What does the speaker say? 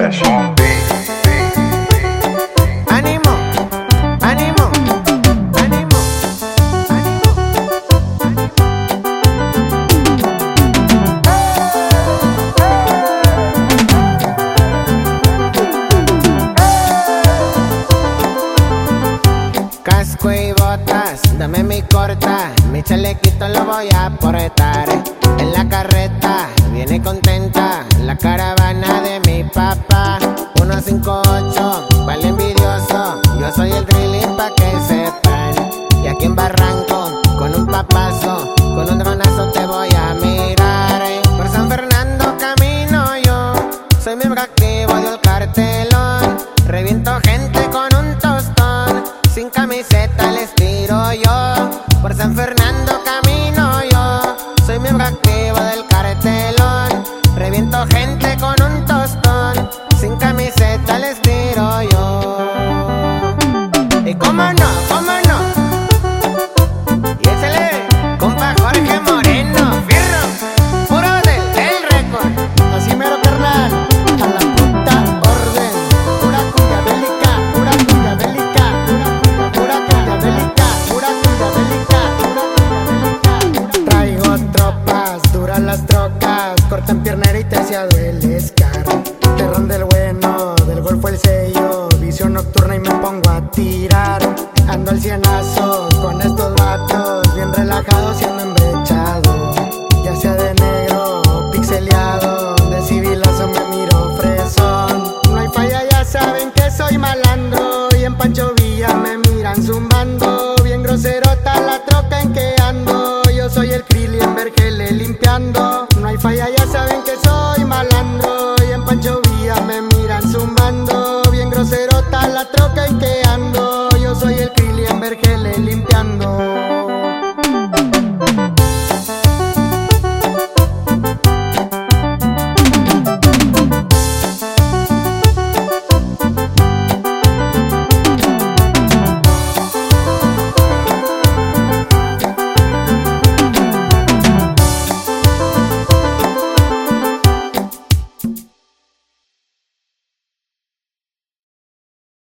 Fresh beat. Ánimo, ánimo, ánimo, casco y botas, dame mi corta, mi chalequito lo voy a portar. En la carreta viene contenta la caravana de mi papá. 158, vale envidioso, yo soy el drilling pa' que sepan. Y aquí en Barranco, con un papazo, con un dronazo te voy a mirar. Por San Fernando camino yo, soy miembro activo del cartelón. Reviento gente con un tostón, sin camiseta les tiro yo. Por San Fernando camino yo, soy miembro activo del cartelón. Reviento gente con un tostón, sin camiseta les tiro yo. Y cómo no, cómo no. Y échale, compa Jorge Moreno, fierro, puro del récord. Así mero, carnal, a la puta orden. Pura cumbia bélica, pura cumbia bélica, pura cumbia bélica, pura cumbia bélica, pura cumbia bélica. Traigo tropas, duras las trocas, cortan piernera y terciado el escar. Terrón del bueno, del golfo el sello, visión nocturna y me pongo a tirar. Ando al cienazo con estos vatos, bien relajados y ando embrechado. Ya sea de negro o pixeleado, de civilazo me miro fresón. No hay falla, ya saben que soy malandro, y en Pancho Villa me miran zumbando. Bien groserota la troca en que ando, yo soy el Krili en Vergele limpiando. No hay falla, ya saben que soy malandro, y en Pancho Villa me miran zumbando. Bien groserota la troca en que ando, yo soy el Krili en Vergele limpiando.